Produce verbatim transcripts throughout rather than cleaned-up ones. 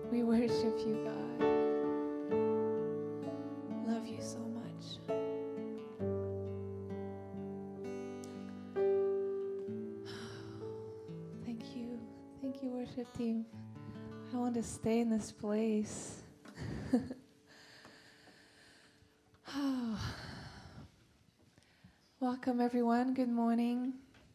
We worship you, God. Love you so much. Thank you. Thank you, worship team. I want to stay in this place. Oh. Welcome, everyone. Good morning.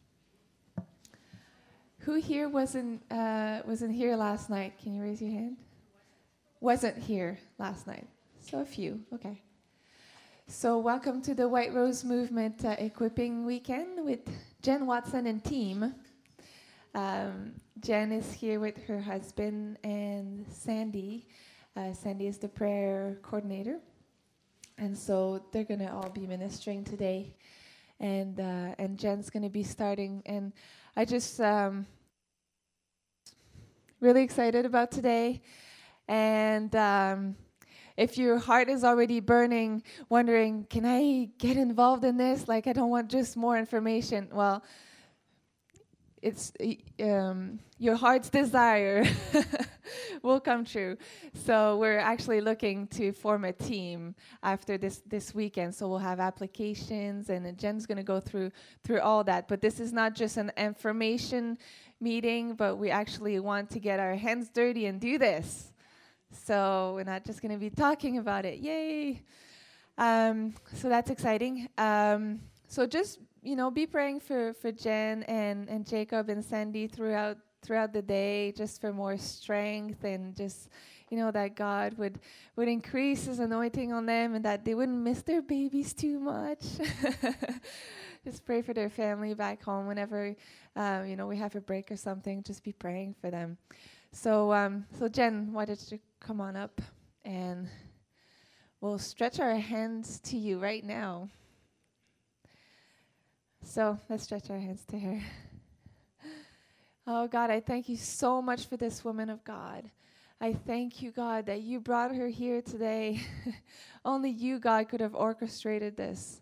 Who here wasn't uh, wasn't here last night? Can you raise your hand? Wasn't here last night. So a few. Okay. So welcome to the White Rose Movement uh, Equipping Weekend with Jen Watson and team. Um, Jen is here with her husband and Sandy. Uh, Sandy is the prayer coordinator. And so they're going to all be ministering today. And uh, and Jen's going to be starting. And I just um, really excited about today. And um, if your heart is already burning, wondering, can I get involved in this? Like, I don't want just more information. Well, it's um, your heart's desire will come true. So we're actually looking to form a team after this, this weekend. So we'll have applications, and Jen's going to go through through all that. But this is not just an information meeting, but we actually want to get our hands dirty and do this. So we're not just going to be talking about it. Yay! Um, so that's exciting. Um, so just you know, be praying for, for Jen and, and Jacob and Sandy throughout throughout the day, just for more strength and just, you know, that God would, would increase His anointing on them and that they wouldn't miss their babies too much. Just pray for their family back home whenever, uh, you know, we have a break or something. Just be praying for them. So, um, so Jen, why don't you come on up and we'll stretch our hands to you right now. So let's stretch our hands to her. Oh, God, I thank you so much for this woman of God. I thank you, God, that you brought her here today. Only you, God, could have orchestrated this.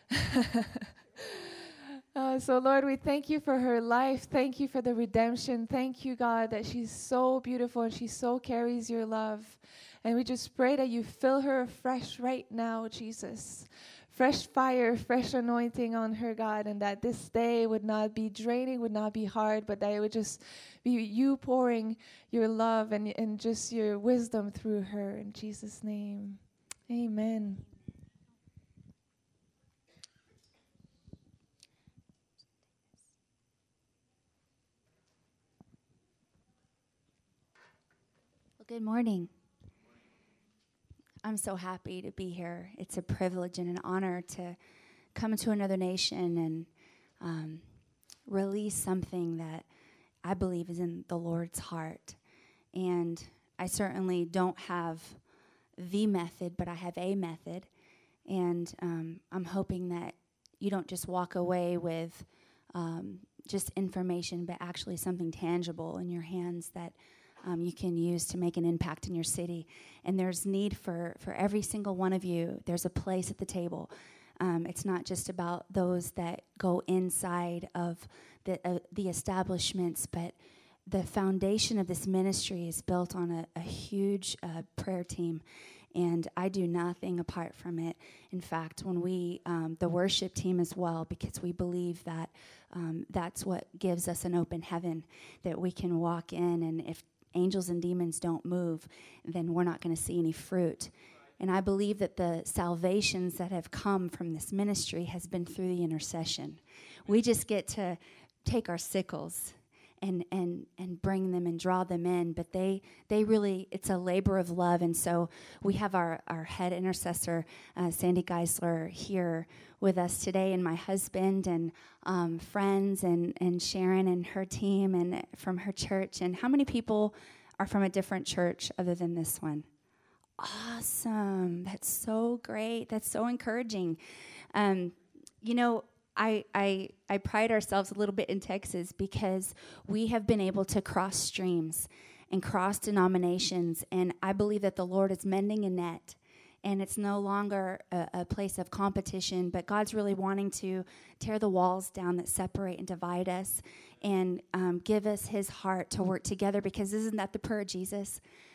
uh, so, Lord, we thank you for her life. Thank you for the redemption. Thank you, God, that she's so beautiful and she so carries your love. And we just pray that you fill her afresh right now, Jesus. Fresh fire, fresh anointing on her, God, and that this day would not be draining, would not be hard, but that it would just be you pouring your love and, and just your wisdom through her. In Jesus' name, amen. Well, good morning. I'm so happy to be here. It's a privilege and an honor to come to another nation and um, release something that I believe is in the Lord's heart. And I certainly don't have the method, but I have a method. And um, I'm hoping that you don't just walk away with um, just information, but actually something tangible in your hands that Um, you can use to make an impact in your city. And there's need for, for every single one of you. There's a place at the table. Um, it's not just about those that go inside of the, uh, the establishments, but the foundation of this ministry is built on a, a huge uh, prayer team. And I do nothing apart from it. In fact, when we, um, the worship team as well, because we believe that um, that's what gives us an open heaven, that we can walk in, and if angels and demons don't move, then we're not going to see any fruit. And I believe that the salvations that have come from this ministry has been through the intercession. We just get to take our sickles and and and bring them and draw them in, but they they really, it's a labor of love. And so we have our, our head intercessor, uh, Sandy Geisler, here with us today, and my husband and um, friends and, and Sharon and her team and from her church. And how many people are from a different church other than this one? Awesome. That's so great. That's so encouraging. Um, you know, I, I I pride ourselves a little bit in Texas because we have been able to cross streams and cross denominations, and I believe that the Lord is mending a net, and it's no longer a, a place of competition, but God's really wanting to tear the walls down that separate and divide us and um, give us His heart to work together, because isn't that the prayer of Jesus?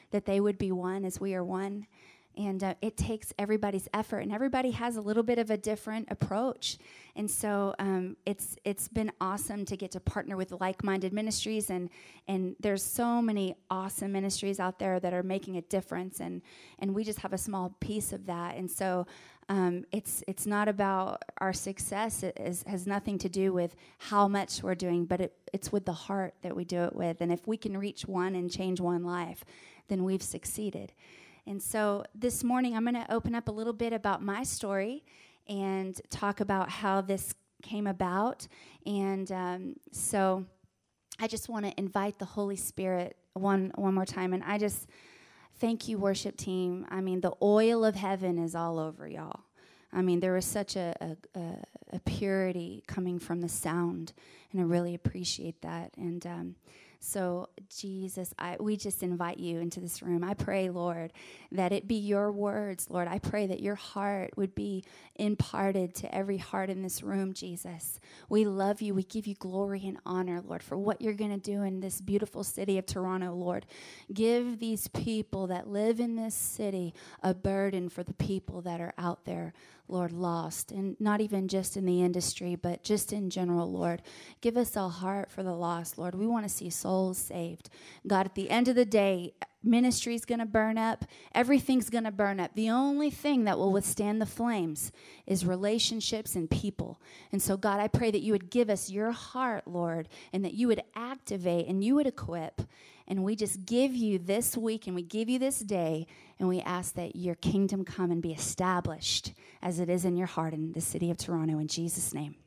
that they would be one as we are one. And uh, it takes everybody's effort, and everybody has a little bit of a different approach. And so um, it's it's been awesome to get to partner with like-minded ministries, and and there's so many awesome ministries out there that are making a difference, and and we just have a small piece of that. And so um, it's it's not about our success. It is, has nothing to do with how much we're doing, but it, it's with the heart that we do it with. And if we can reach one and change one life, then we've succeeded. And so this morning, I'm going to open up a little bit about my story and talk about how this came about. And um, so I just want to invite the Holy Spirit one one more time. And I just thank you, worship team. I mean, the oil of heaven is all over y'all. I mean, there was such a, a, a, a purity coming from the sound, and I really appreciate that. And um So, Jesus, I, we just invite you into this room. I pray, Lord, that it be your words, Lord. I pray that your heart would be imparted to every heart in this room, Jesus. We love you. We give you glory and honor, Lord, for what you're going to do in this beautiful city of Toronto, Lord. Give these people that live in this city a burden for the people that are out there, Lord, lost, and not even just in the industry, but just in general, Lord. Give us a heart for the lost, Lord. We want to see souls saved. God, at the end of the day, ministry's going to burn up. Everything's going to burn up. The only thing that will withstand the flames is relationships and people. And so, God, I pray that you would give us your heart, Lord, and that you would activate and you would equip. And we just give you this week and we give you this day, and we ask that your kingdom come and be established as it is in your heart in the city of Toronto, in Jesus' name.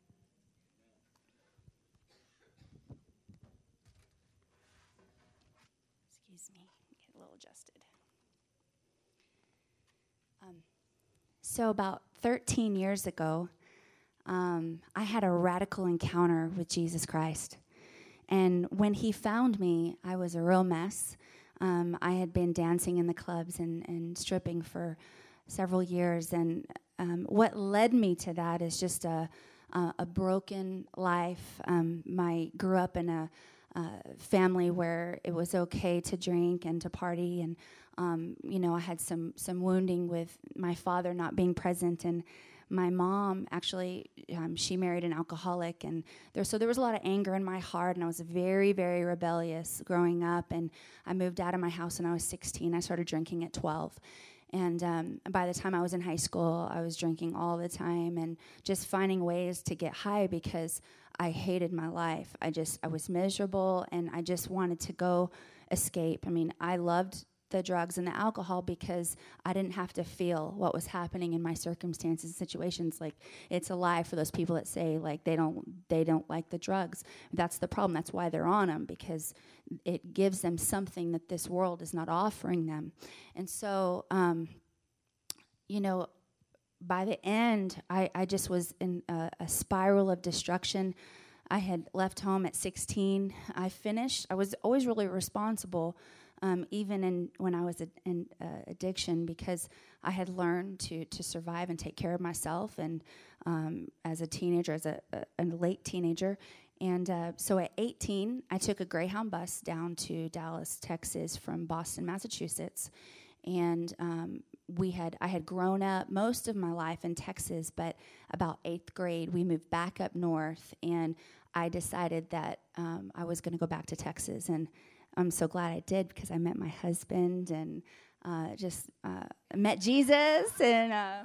Excuse me, get a little adjusted. Um, so about thirteen years ago, um, I had a radical encounter with Jesus Christ. And when he found me, I was a real mess. Um, I had been dancing in the clubs and, and stripping for several years. And um, what led me to that is just a, a, a broken life. Um, my grew up in a, a family where it was okay to drink and to party. And, um, you know, I had some, some wounding with my father not being present. And my mom, actually, um, she married an alcoholic, and there, so there was a lot of anger in my heart, and I was very, very rebellious growing up, and I moved out of my house when I was sixteen. I started drinking at twelve, and um, by the time I was in high school, I was drinking all the time and just finding ways to get high because I hated my life. I just, I was miserable, and I just wanted to go escape. I mean, I loved the drugs and the alcohol because I didn't have to feel what was happening in my circumstances and situations. Like, it's a lie for those people that say like they don't they don't like the drugs. That's the problem. That's why they're on them, because it gives them something that this world is not offering them. And so, um, you know, by the end, I, I just was in a, a spiral of destruction. I had left home at sixteen. I finished. I was always really responsible. Um, even in when I was a, in uh, addiction, because I had learned to to survive and take care of myself, and um, as a teenager, as a, a, a late teenager, and uh, so at eighteen, I took a Greyhound bus down to Dallas, Texas, from Boston, Massachusetts, and um, we had I had grown up most of my life in Texas, but about eighth grade, we moved back up north, and I decided that um, I was going to go back to Texas. And I'm so glad I did, because I met my husband and uh, just uh, met Jesus. And, uh,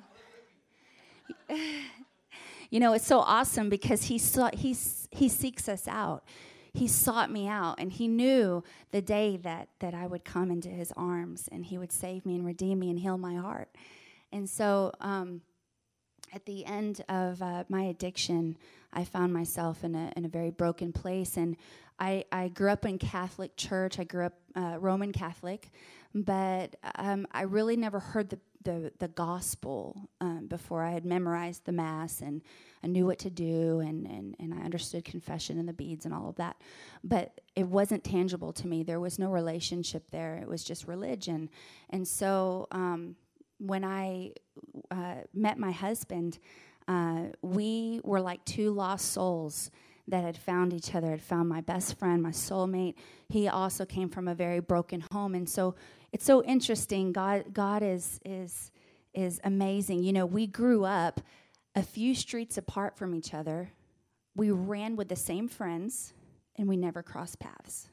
you know, it's so awesome because he, saw, he, he seeks us out. He sought me out, and he knew the day that, that I would come into his arms, and he would save me and redeem me and heal my heart. And so um, at the end of uh, my addiction, I found myself in a in a very broken place. And I, I grew up in Catholic church. I grew up uh, Roman Catholic, but um, I really never heard the the, the gospel um, before. I had memorized the Mass, and I knew what to do, and, and, and I understood confession and the beads and all of that. But it wasn't tangible to me. There was no relationship there. It was just religion. And so um, when I uh, met my husband, uh, we were like two lost souls that had found each other, had found my best friend, my soulmate. He also came from a very broken home. And so it's so interesting. God God is is is amazing. You know, we grew up a few streets apart from each other. We ran with the same friends, and we never crossed paths.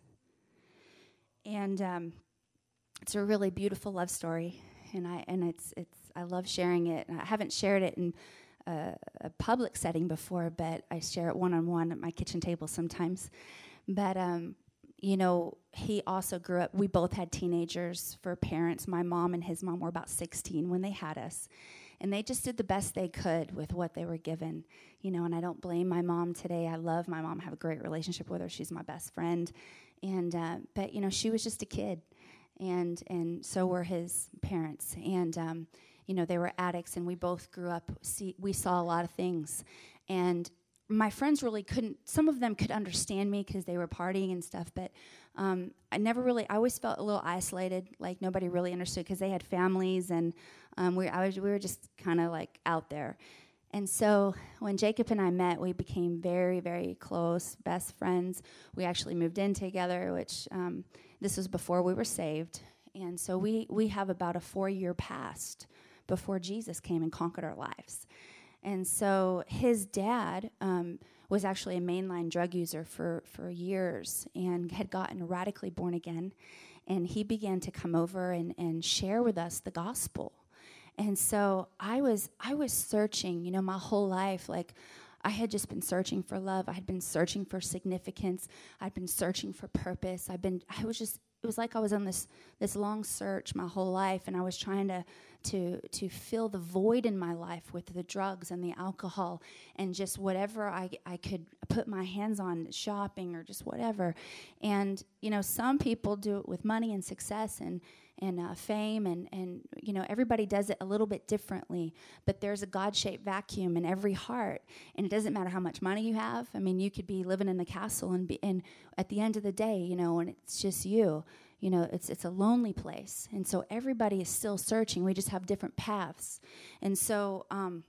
And um, it's a really beautiful love story, and I and it's it's I love sharing it. And I haven't shared it in uh, a public setting before, but I share it one on one at my kitchen table sometimes. But um, you know, he also grew up. We both had teenagers for parents. My mom and his mom were about sixteen when they had us. And they just did the best they could with what they were given, you know, and I don't blame my mom today. I love my mom. I have a great relationship with her. She's my best friend. And, uh, but, you know, she was just a kid, and and so were his parents. And, um, you know, they were addicts, and we both grew up, see, we saw a lot of things. And my friends really couldn't, some of them could understand me because they were partying and stuff, but um, I never really, I always felt a little isolated, like nobody really understood because they had families, and um, we, I was, we were just kind of like out there. And so when Jacob and I met, we became very, very close, best friends. We actually moved in together, which um, this was before we were saved. And so we, we have about a four-year past before Jesus came and conquered our lives. And so his dad um, was actually a mainline drug user for, for years and had gotten radically born again. And he began to come over and, and share with us the gospel. And so I was I was searching, you know, my whole life. Like, I had just been searching for love. I had been searching for significance. I'd been searching for purpose. I've been, I was just, it was like I was on this this long search my whole life, and I was trying to to to fill the void in my life with the drugs and the alcohol and just whatever I, I could put my hands on, shopping or just whatever. And, you know, some people do it with money and success and and uh, fame, and, and, you know, everybody does it a little bit differently, but there's a God-shaped vacuum in every heart, and it doesn't matter how much money you have. I mean, you could be living in a castle, and be, and at the end of the day, you know, and it's just you, you know, it's it's a lonely place, and so everybody is still searching. We just have different paths, and so um,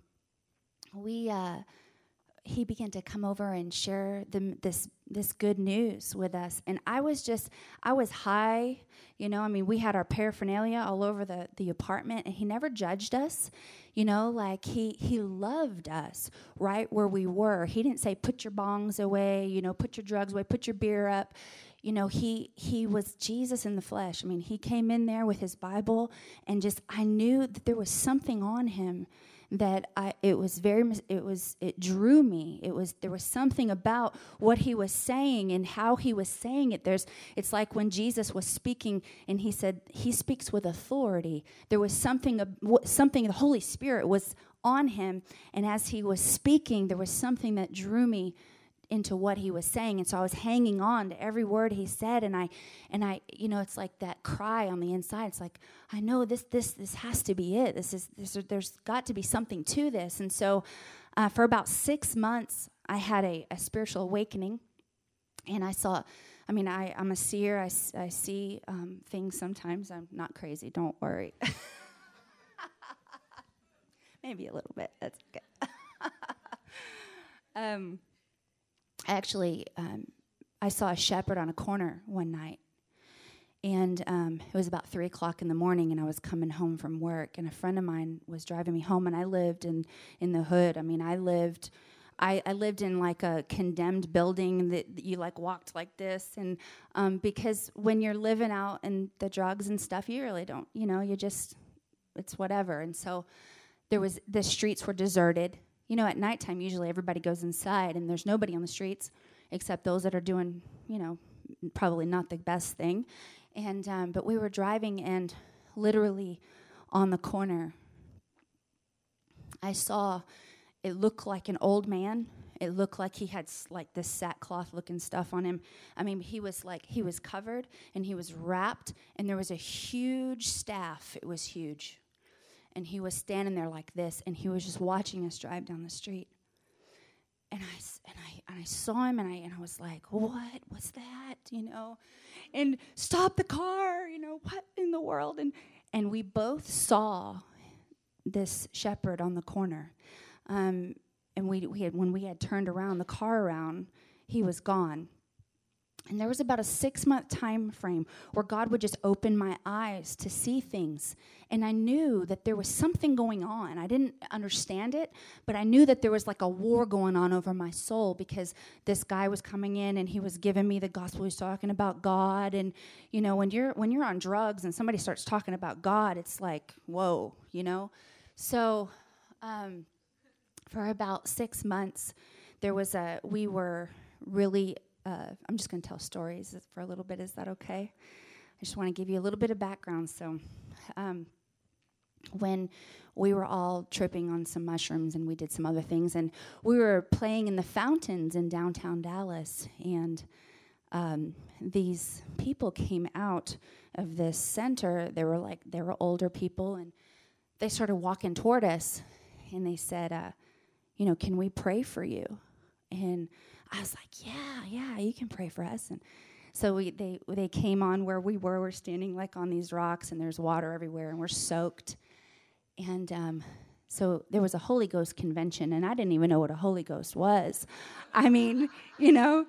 we, uh, he began to come over and share the, this this good news with us. And I was just, I was high, you know, I mean, we had our paraphernalia all over the, the apartment, and he never judged us, you know, like he, he loved us right where we were. He didn't say, put your bongs away, you know, put your drugs away, put your beer up. You know, he he was Jesus in the flesh. I mean, he came in there with his Bible, and just, I knew that there was something on him that I, it was very, it was, it drew me. It was, there was something about what he was saying and how he was saying it. There's, it's like when Jesus was speaking and he said, he speaks with authority. There was something, something, the Holy Spirit was on him. And as he was speaking, there was something that drew me into what he was saying. And so I was hanging on to every word he said, and I and I you know, it's like that cry on the inside. It's like, I know this this this has to be it. This is this, there's got to be something to this. And so uh, for about six months I had a, a spiritual awakening, and I saw, I mean, I, I'm a seer. I, I see um, things sometimes. I'm not crazy, don't worry. Maybe a little bit, that's okay. um Actually, um, I saw a shepherd on a corner one night, and um, it was about three o'clock in the morning, and I was coming home from work, and a friend of mine was driving me home, and I lived in, in the hood. I mean, I lived, I, I lived in like a condemned building that, that you like walked like this, and um, because when you're living out in the drugs and stuff, you really don't, you know, you just, it's whatever. And so there was, the streets were deserted. You know, at nighttime, usually everybody goes inside, and there's nobody on the streets except those that are doing, you know, probably not the best thing. And um, but we were driving, and literally on the corner, I saw, it looked like an old man. It looked like he had s- like this sackcloth-looking stuff on him. I mean, he was like, he was covered, and he was wrapped, and there was a huge staff. It was huge. And he was standing there like this, and he was just watching us drive down the street. And I, and I, and I saw him, and I, and I was like, what? What's that? You know? And stop the car, you know, what in the world? And and we both saw this shepherd on the corner. Um, and we we had, when we had turned around, the car around, he was gone. And there was about a six-month time frame where God would just open my eyes to see things. And I knew that there was something going on. I didn't understand it, but I knew that there was like a war going on over my soul because this guy was coming in and he was giving me the gospel. He was talking about God. And, you know, when you're when you're on drugs and somebody starts talking about God, it's like, whoa, you know. So um, for about six months, there was a, we were really... Uh, I'm just going to tell stories for a little bit. Is that okay? I just want to give you a little bit of background. So um, when we were all tripping on some mushrooms and we did some other things, and we were playing in the fountains in downtown Dallas, and um, these people came out of this center. They were like, they were older people, and they started walking toward us, and they said, uh, you know, can we pray for you? And I was like, yeah, yeah, you can pray for us. And so we they they came on where we were. We're standing like on these rocks, and there's water everywhere, and we're soaked. And um, so there was a Holy Ghost convention, and I didn't even know what a Holy Ghost was. I mean, you know,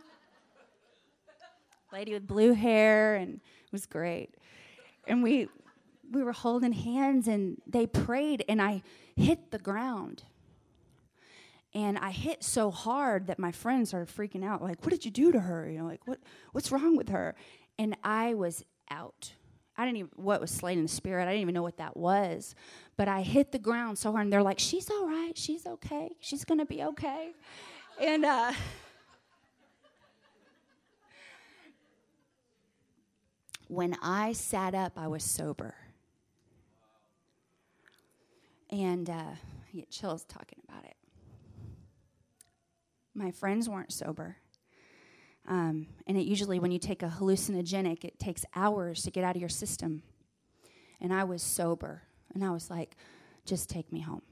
lady with blue hair, and it was great. And we we were holding hands, and they prayed, and I hit the ground. And I hit so hard that my friends started freaking out, like, what did you do to her? You know, like, what what's wrong with her? And I was out. I didn't even, what was slain in the spirit, I didn't even know what that was. But I hit the ground so hard, and they're like, she's all right, she's okay, she's going to be okay. And uh, when I sat up, I was sober. And uh, I get chills talking about it. My friends weren't sober. Um, and it usually, when you take a hallucinogenic, it takes hours to get out of your system. And I was sober. And I was like, just take me home.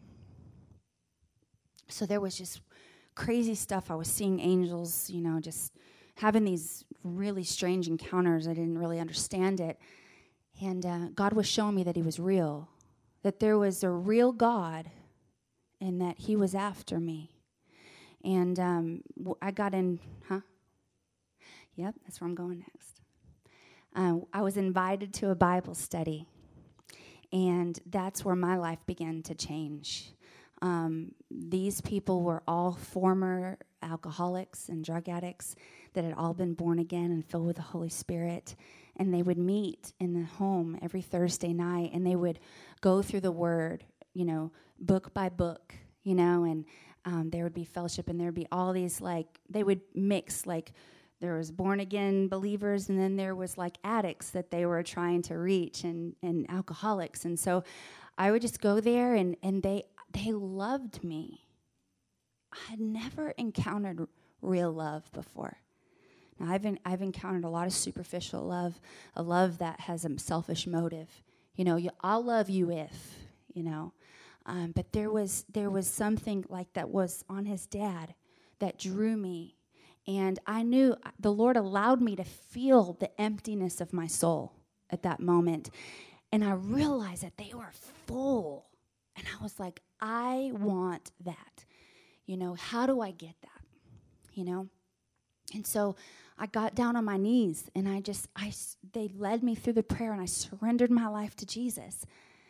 So there was just crazy stuff. I was seeing angels, you know, just having these really strange encounters. I didn't really understand it. And uh, God was showing me that he was real, that there was a real God, and that he was after me. And um, w- I got in, huh? Yep, that's where I'm going next. Uh, I was invited to a Bible study, and that's where my life began to change. Um, these people were all former alcoholics and drug addicts that had all been born again and filled with the Holy Spirit. And they would meet in the home every Thursday night, and they would go through the Word, you know, book by book, you know, and Um, there would be fellowship, and there would be all these, like, they would mix, like, there was born-again believers, and then there was, like, addicts that they were trying to reach, and, and alcoholics. And so I would just go there, and, and they they loved me. I had never encountered real love before. Now, I've, been, I've encountered a lot of superficial love, a love that has a selfish motive. You know, you, I'll love you if, you know. Um, but there was there was something like that was on his dad that drew me. And I knew the Lord allowed me to feel the emptiness of my soul at that moment. And I realized that they were full. And I was like, I want that. You know, how do I get that? You know? And so I got down on my knees, and I just, I, they led me through the prayer, and I surrendered my life to Jesus.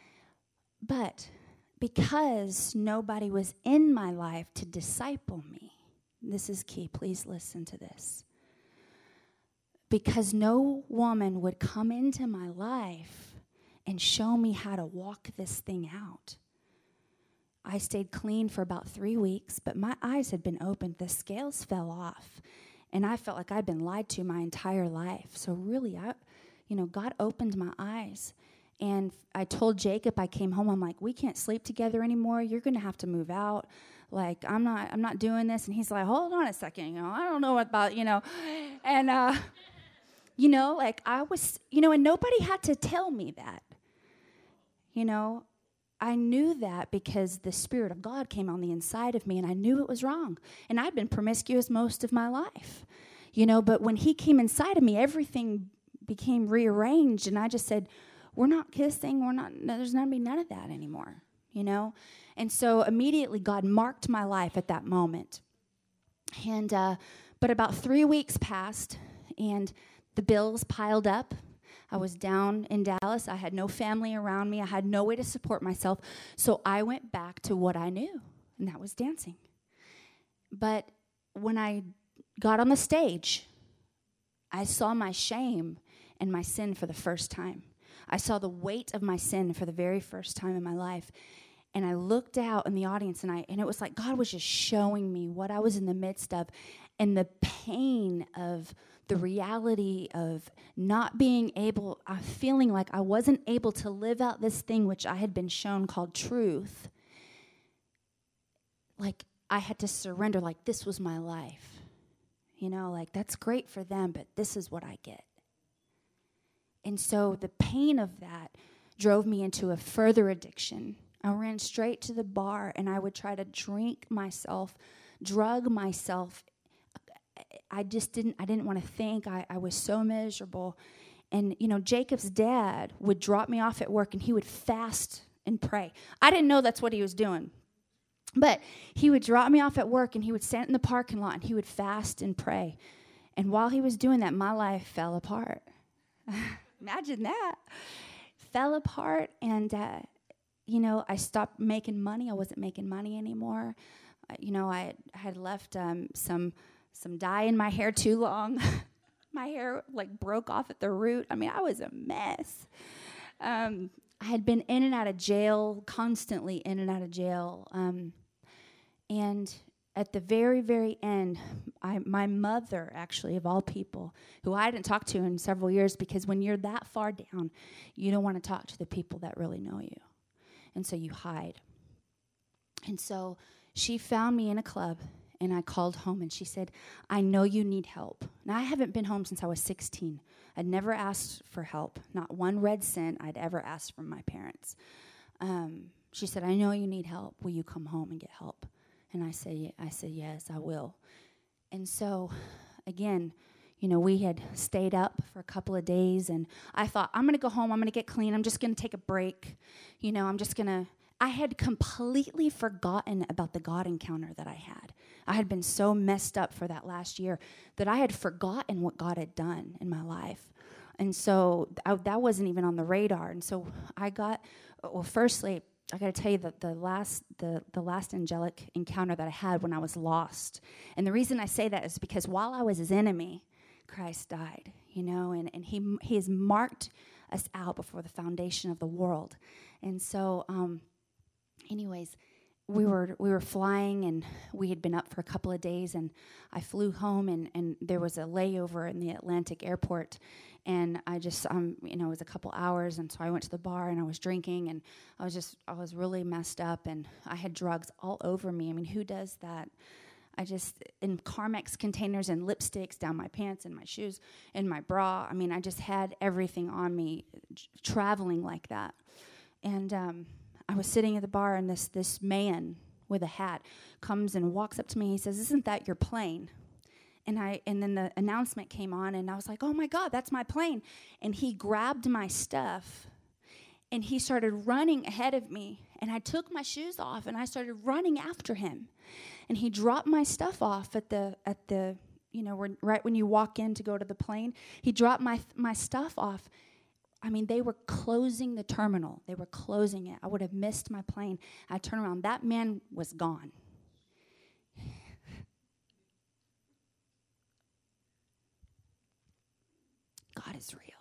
But because nobody was in my life to disciple me, this is key, please listen to this. Because no woman would come into my life and show me how to walk this thing out. I stayed clean for about three weeks, but my eyes had been opened. The scales fell off, and I felt like I'd been lied to my entire life. So really, I, you know, God opened my eyes. And I told Jacob, I came home, I'm like, we can't sleep together anymore. You're going to have to move out. Like, I'm not I'm not doing this. And he's like, hold on a second. You know, I don't know what about, you know. And, uh, you know, like I was, you know, and nobody had to tell me that. You know, I knew that because the Spirit of God came on the inside of me, and I knew it was wrong. And I'd been promiscuous most of my life, you know. But when he came inside of me, everything became rearranged. And I just said, we're not kissing. We're not, no, there's not going to be none of that anymore, you know? And so immediately God marked my life at that moment. And, uh, But about three weeks passed, and the bills piled up. I was down in Dallas. I had no family around me. I had no way to support myself. So I went back to what I knew, and that was dancing. But when I got on the stage, I saw my shame and my sin for the first time. I saw the weight of my sin for the very first time in my life. And I looked out in the audience, and I and it was like God was just showing me what I was in the midst of, and the pain of the reality of not being able, uh, feeling like I wasn't able to live out this thing which I had been shown called truth. Like I had to surrender, like this was my life. You know, like that's great for them, but this is what I get. And so the pain of that drove me into a further addiction. I ran straight to the bar, and I would try to drink myself, drug myself. I just didn't, I didn't want to think. I, I was so miserable. And, you know, Jacob's dad would drop me off at work, and he would fast and pray. I didn't know that's what he was doing. But he would drop me off at work, and he would stand in the parking lot, and he would fast and pray. And while he was doing that, my life fell apart. Imagine that. Fell apart, and, uh, you know, I stopped making money. I wasn't making money anymore. Uh, you know, I had, I had left um, some some dye in my hair too long. My hair, like, broke off at the root. I mean, I was a mess. Um, I had been in and out of jail, constantly in and out of jail. Um, and at the very, very end, I, my mother, actually, of all people, who I hadn't talked to in several years, because when you're that far down, you don't want to talk to the people that really know you. And so you hide. And so she found me in a club, and I called home, and she said, I know you need help. Now, I haven't been home since I was sixteen. I'd never asked for help. Not one red cent I'd ever asked from my parents. Um, she said, I know you need help. Will you come home and get help? And I said, I said, yes, I will. And so, again, you know, we had stayed up for a couple of days, and I thought, I'm going to go home. I'm going to get clean. I'm just going to take a break. You know, I'm just going to, I had completely forgotten about the God encounter that I had. I had been so messed up for that last year that I had forgotten what God had done in my life. And so I, that wasn't even on the radar. And so I got, well, firstly, I got to tell you that the last the, the last angelic encounter that I had when I was lost. And the reason I say that is because while I was his enemy, Christ died, you know, and, and he he has marked us out before the foundation of the world. And so, um, anyways, we were we were flying, and we had been up for a couple of days, and I flew home, and, and there was a layover in the Atlantic airport. And I just, um, you know, it was a couple hours, and so I went to the bar, and I was drinking, and I was just, I was really messed up, and I had drugs all over me. I mean, who does that? I just, in Carmex containers and lipsticks down my pants and my shoes and my bra. I mean, I just had everything on me, j- traveling like that. And um, I was sitting at the bar, and this this man with a hat comes and walks up to me. He says, "Isn't that your plane?" And I and then the announcement came on, and I was like, oh, my God, that's my plane. And he grabbed my stuff, and he started running ahead of me. And I took my shoes off, and I started running after him. And he dropped my stuff off at the, at the you know, where, right when you walk in to go to the plane. He dropped my my stuff off. I mean, they were closing the terminal. They were closing it. I would have missed my plane. I turned around. That man was gone. God is real.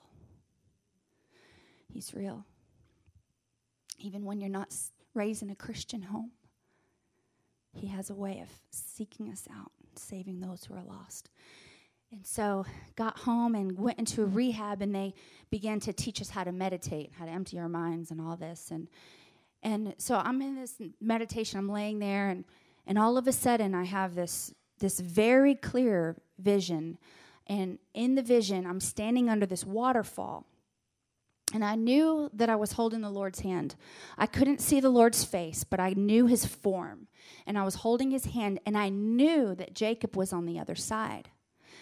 He's real. Even when you're not raised in a Christian home, he has a way of seeking us out, saving those who are lost. And so got home and went into a rehab, and they began to teach us how to meditate, how to empty our minds and all this. And and so I'm in this meditation. I'm laying there, and, and all of a sudden I have this this very clear vision. And in the vision, I'm standing under this waterfall. And I knew that I was holding the Lord's hand. I couldn't see the Lord's face, but I knew his form. And I was holding his hand, and I knew that Jacob was on the other side.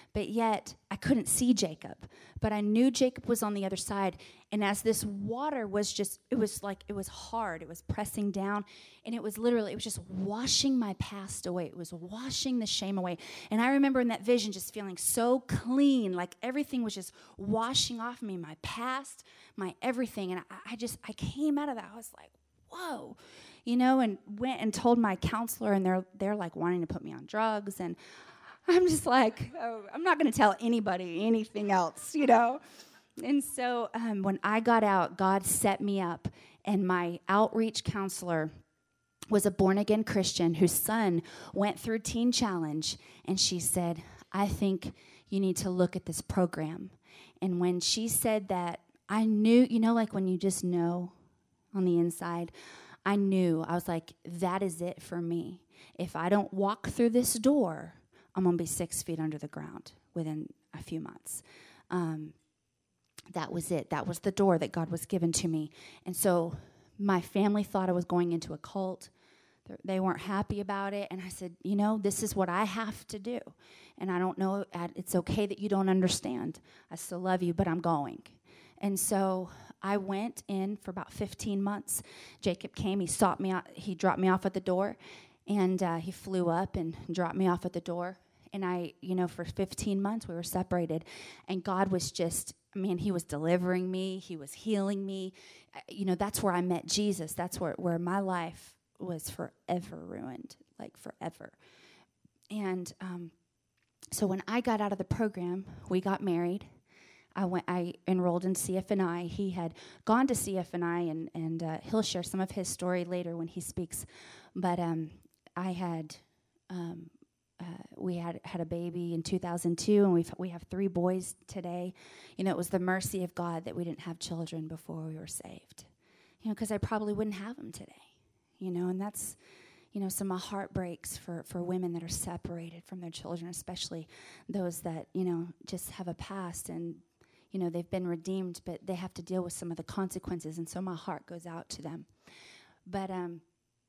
but yet I couldn't see Jacob. But I knew Jacob was on the other side. And as this water was just, it was like, it was hard. It was pressing down. And it was literally, it was just washing my past away. It was washing the shame away. And I remember in that vision just feeling so clean, like everything was just washing off me, my past, my everything. And I, I just, I came out of that. I was like, whoa, you know, and went and told my counselor, and they're, they're like wanting to put me on drugs. And I'm just like, oh, I'm not going to tell anybody anything else, you know. And so um, when I got out, God set me up, and my outreach counselor was a born-again Christian whose son went through Teen Challenge, and she said, I think you need to look at this program. And when she said that, I knew, you know, like when you just know on the inside, I knew. I was like, that is it for me. If I don't walk through this door, I'm going to be six feet under the ground within a few months. Um, that was it. That was the door that God was given to me. And so my family thought I was going into a cult. They weren't happy about it. And I said, you know, this is what I have to do. And I don't know, it's okay that you don't understand. I still love you, but I'm going. And so I went in for about fifteen months. Jacob came, he sought me out, he dropped me off at the door, and uh, he flew up and dropped me off at the door. And I, you know, for fifteen months we were separated. And God was just, I mean, he was delivering me. He was healing me. Uh, you know, that's where I met Jesus. That's where, where my life was forever ruined, like forever. And um, so when I got out of the program, we got married. I went. I enrolled in C F N I. He had gone to C F N I, and, and uh, he'll share some of his story later when he speaks. But um, I had... Um, Uh, we had had a baby in two thousand two, and we we have three boys today. You know, it was the mercy of God that we didn't have children before we were saved. You know, because I probably wouldn't have them today. You know, and that's, you know, some of my heart breaks for, for women that are separated from their children, especially those that, you know, just have a past and, you know, they've been redeemed, but they have to deal with some of the consequences, and so my heart goes out to them. But um,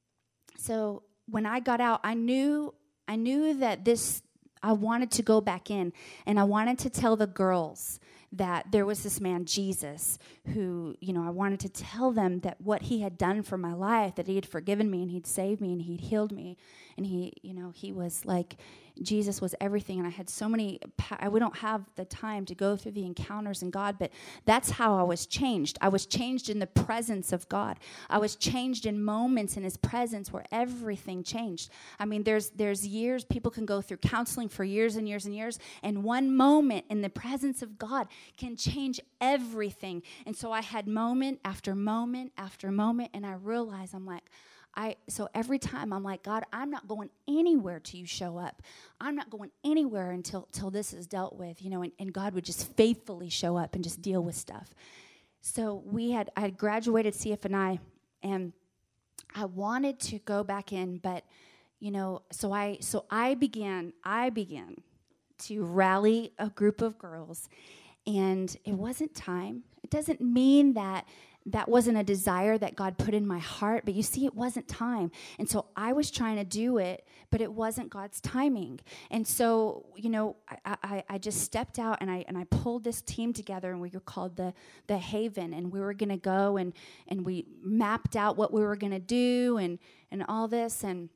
so when I got out, I knew... I knew that this, I wanted to go back in, and I wanted to tell the girls that there was this man, Jesus, who, you know, I wanted to tell them that what he had done for my life, that he had forgiven me, and he'd saved me, and he'd healed me, and he, you know, he was like, Jesus was everything. And I had so many, we don't have the time to go through the encounters in God, but that's how I was changed. I was changed in the presence of God. I was changed in moments in his presence where everything changed. I mean, there's there's years, people can go through counseling for years and years and years, and one moment in the presence of God can change everything. And so I had moment after moment after moment, and I realized, I'm like, I, so every time I'm like, God, I'm not going anywhere till you show up. I'm not going anywhere until, until this is dealt with, you know, and, and God would just faithfully show up and just deal with stuff. So we had, I had graduated C F N I, and I wanted to go back in, but, you know, so I, so I began, I began to rally a group of girls, and it wasn't time. It doesn't mean that that wasn't a desire that God put in my heart, but you see, it wasn't time. And so I was trying to do it, but it wasn't God's timing. And so, you know, I, I, I just stepped out, and I and I pulled this team together, and we were called the the Haven, and we were going to go, and and we mapped out what we were going to do, and and all this. And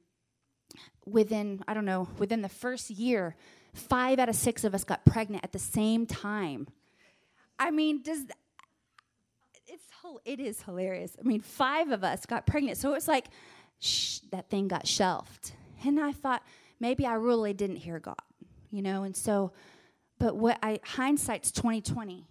within, I don't know, within the first year, five out of six of us got pregnant at the same time. I mean, does th- it's it is hilarious. I mean, five of us got pregnant, so it was like, shh, that thing got shelved. And I thought, maybe I really didn't hear God, you know. And so, but what I hindsight's twenty twenty,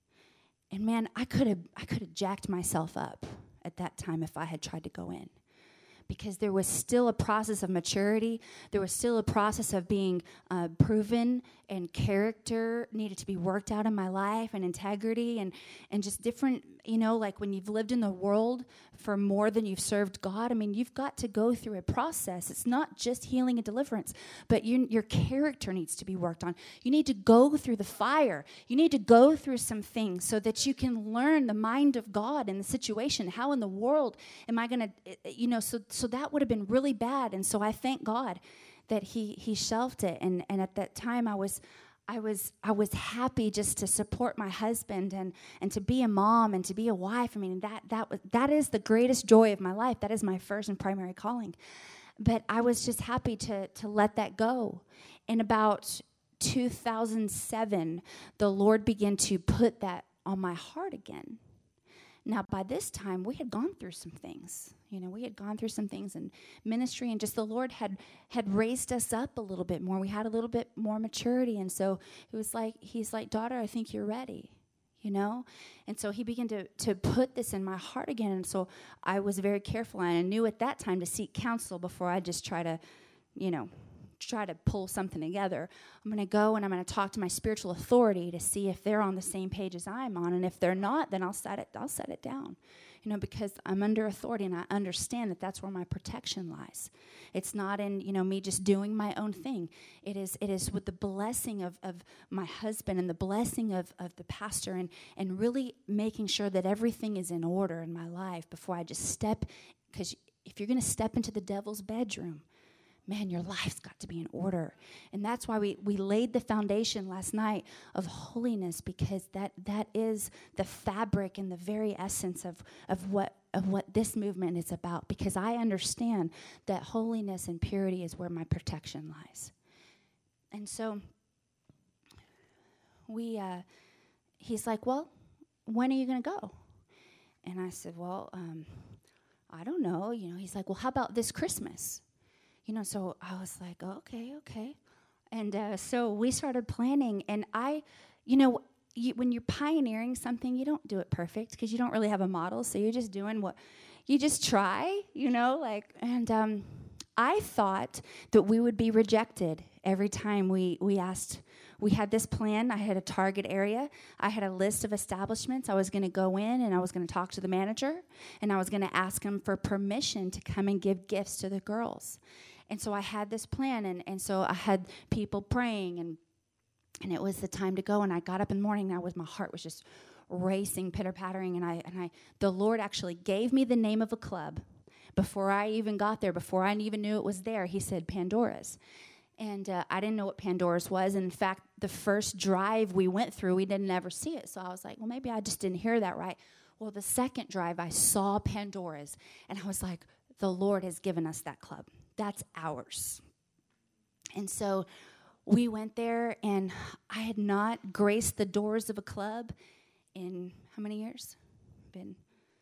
and man, I could have I could have jacked myself up at that time if I had tried to go in. Because there was still a process of maturity. There was still a process of being uh, proven, and character needed to be worked out in my life, and integrity, and, and just different, you know, like when you've lived in the world for more than you've served God, I mean, you've got to go through a process. It's not just healing and deliverance, but you, your character needs to be worked on. You need to go through the fire. You need to go through some things so that you can learn the mind of God in the situation. How in the world am I going to, you know, so So that would have been really bad. And so I thank God that he he shelved it. And, and at that time I was I was I was happy just to support my husband and and to be a mom and to be a wife. I mean, that that was that is the greatest joy of my life. That is my first and primary calling. But I was just happy to to let that go. In about two thousand seven, the Lord began to put that on my heart again. Now, by this time, we had gone through some things. You know, we had gone through some things in ministry, and just the Lord had had raised us up a little bit more. We had a little bit more maturity, and so it was like, he's like, daughter, I think you're ready, you know? And so he began to, to put this in my heart again, and so I was very careful, and I knew at that time to seek counsel before I just try to, you know, try to pull something together. I'm going to go and I'm going to talk to my spiritual authority to see if they're on the same page as I'm on, and if they're not, then I'll set it I'll set it down. You know, because I'm under authority and I understand that that's where my protection lies. It's not in, you know, me just doing my own thing. It is it is with the blessing of, of my husband and the blessing of, of the pastor and, and really making sure that everything is in order in my life before I just step, because if you're going to step into the devil's bedroom, man, your life's got to be in order. And that's why we, we laid the foundation last night of holiness, because that that is the fabric and the very essence of, of what of what this movement is about. Because I understand that holiness and purity is where my protection lies. And so we uh, he's like, well, when are you going to go? And I said, well, um, I don't know. You know, he's like, well, how about this Christmas? You know, so I was like, oh, okay, okay. And uh, so we started planning. And I, you know, you, when you're pioneering something, you don't do it perfect because you don't really have a model. So you're just doing what, you just try, you know, like, and um, I thought that we would be rejected every time we, we asked. We had this plan. I had a target area. I had a list of establishments. I was going to go in and I was going to talk to the manager and I was going to ask him for permission to come and give gifts to the girls. And so I had this plan, and, and so I had people praying, and and it was the time to go. And I got up in the morning, and I was my heart was just racing, pitter pattering, and I and I the Lord actually gave me the name of a club before I even got there, before I even knew it was there. He said Pandora's, and uh, I didn't know what Pandora's was. And in fact, the first drive we went through, we didn't ever see it. So I was like, well, maybe I just didn't hear that right. Well, the second drive, I saw Pandora's, and I was like, the Lord has given us that club. That's ours. And so we went there, and I had not graced the doors of a club in how many years? Been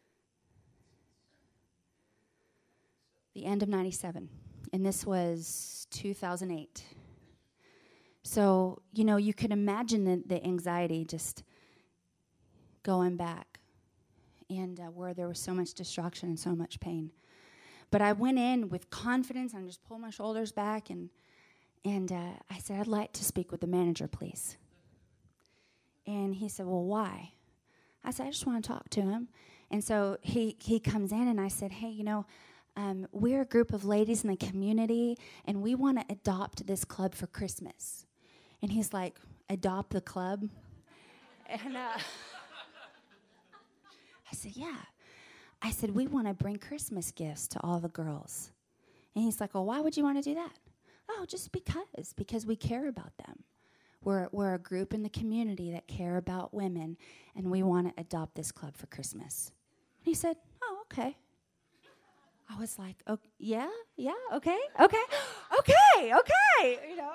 the end of ninety-seven. And this was two thousand eight. So, you know, you can imagine the, the anxiety just going back, and uh, where there was so much destruction and so much pain. But I went in with confidence and just pulled my shoulders back, and and uh, I said, I'd like to speak with the manager, please. And he said, well, why? I said, I just want to talk to him. And so he, he comes in, and I said, hey, you know, um, we're a group of ladies in the community, and we want to adopt this club for Christmas. And he's like, adopt the club? And uh, I said, yeah. I said, we want to bring Christmas gifts to all the girls. And he's like, well, why would you want to do that? Oh, just because, because we care about them. We're we're a group in the community that care about women, and we want to adopt this club for Christmas. And he said, oh, okay. I was like, oh, yeah, yeah, okay, okay, okay, okay, you know.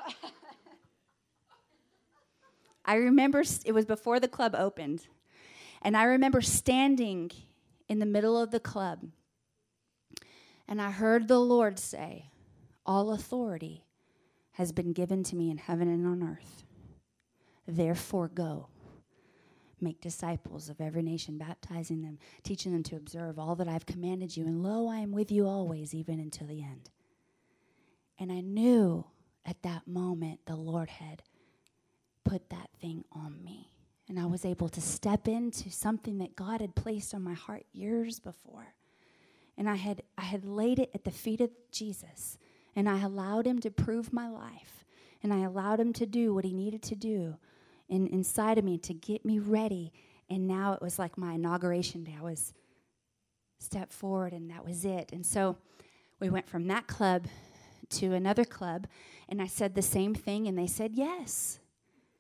I remember st- it was before the club opened, and I remember standing in the middle of the club, and I heard the Lord say, all authority has been given to me in heaven and on earth. Therefore go, make disciples of every nation, baptizing them, teaching them to observe all that I've commanded you, and lo, I am with you always, even until the end. And I knew at that moment the Lord had put that thing on me. And I was able to step into something that God had placed on my heart years before. And I had I had laid it at the feet of Jesus. And I allowed him to prove my life. And I allowed him to do what he needed to do in, inside of me to get me ready. And now it was like my inauguration day. I was stepped forward, and that was it. And so we went from that club to another club. And I said the same thing, and they said yes.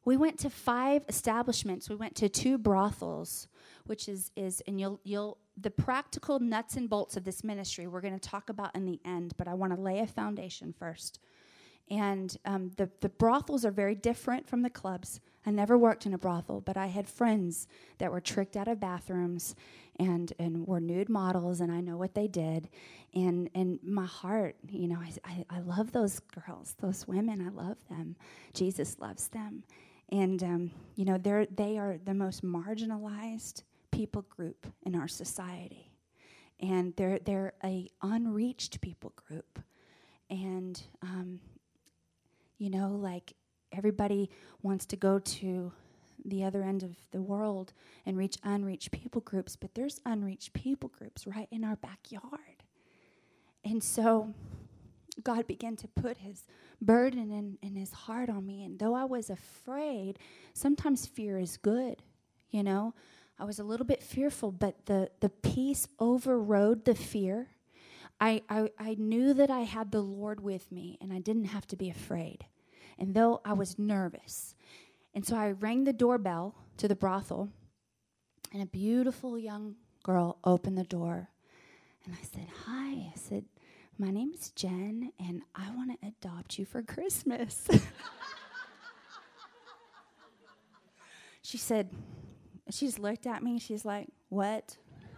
we went to five establishments. We went to two brothels, which is, is and you'll, you'll, the practical nuts and bolts of this ministry we're going to talk about in the end, but I want to lay a foundation first. And um, the, the brothels are very different from the clubs. I never worked in a brothel, but I had friends that were tricked out of bathrooms and, and were nude models, and I know what they did. And and my heart, you know, I, I, I love those girls, those women. I love them. Jesus loves them. And, um, you know, they're, they are the most marginalized people group in our society. And they're, they're a unreached people group. And, um, you know, like everybody wants to go to the other end of the world and reach unreached people groups, but there's unreached people groups right in our backyard. And so God began to put his burden and, and his heart on me. And though I was afraid, sometimes fear is good, you know. I was a little bit fearful, but the, the peace overrode the fear. I, I I knew that I had the Lord with me, and I didn't have to be afraid. And though I was nervous. And so I rang the doorbell to the brothel, and a beautiful young girl opened the door. And I said, hi. I said, my name is Jen, and I want to adopt you for Christmas. She said, she just looked at me. She's like, what?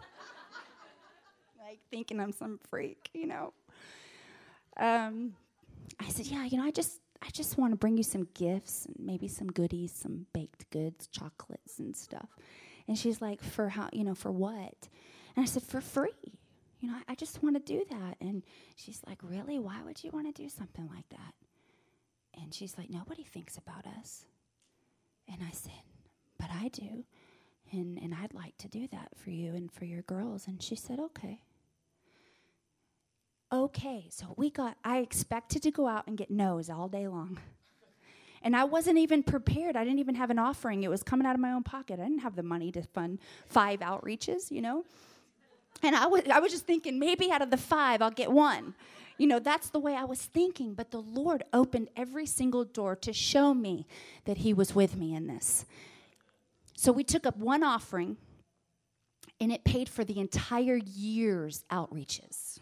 Like thinking I'm some freak, you know. Um, I said, yeah, you know, I just, I just want to bring you some gifts and maybe some goodies, some baked goods, chocolates and stuff. And she's like, for how, you know, for what? And I said, for free. You know, I, I just want to do that. And she's like, really? Why would you want to do something like that? And she's like, nobody thinks about us. And I said, but I do. And and I'd like to do that for you and for your girls. And she said, okay. Okay, so we got, I expected to go out and get no's all day long. And I wasn't even prepared. I didn't even have an offering. It was coming out of my own pocket. I didn't have the money to fund five outreaches, you know. And I was, I was just thinking, maybe out of the five, I'll get one. You know, that's the way I was thinking. But the Lord opened every single door to show me that he was with me in this. So we took up one offering, and it paid for the entire year's outreaches.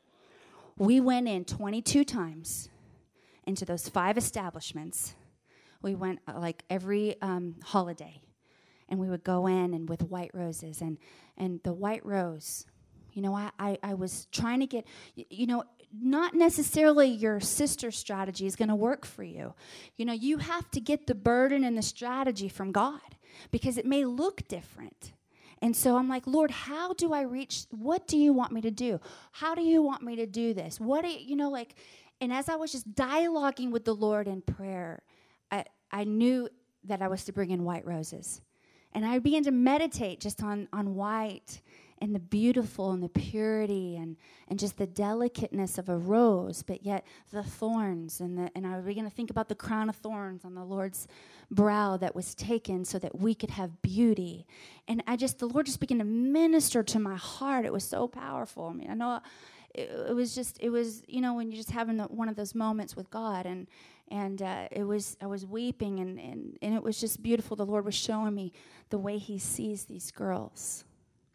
We went in twenty-two times into those five establishments. We went uh, like every um, holiday, and we would go in and with white roses. And, and the white rose, you know, I, I, I was trying to get, you know, not necessarily your sister's strategy is going to work for you. You know, you have to get the burden and the strategy from God because it may look different. And so I'm like, Lord, how do I reach, what do you want me to do? How do you want me to do this? What do you, you know, like, and as I was just dialoguing with the Lord in prayer, I, I knew that I was to bring in white roses. And I began to meditate just on, on white and the beautiful and the purity and, and just the delicateness of a rose, but yet the thorns. And, the, and I began to think about the crown of thorns on the Lord's brow that was taken so that we could have beauty. And I just, the Lord just began to minister to my heart. It was so powerful. I mean, I know it, it was just, it was, you know, when you're just having the, one of those moments with God. And and uh, it was, I was weeping, and, and, and it was just beautiful. The Lord was showing me the way he sees these girls.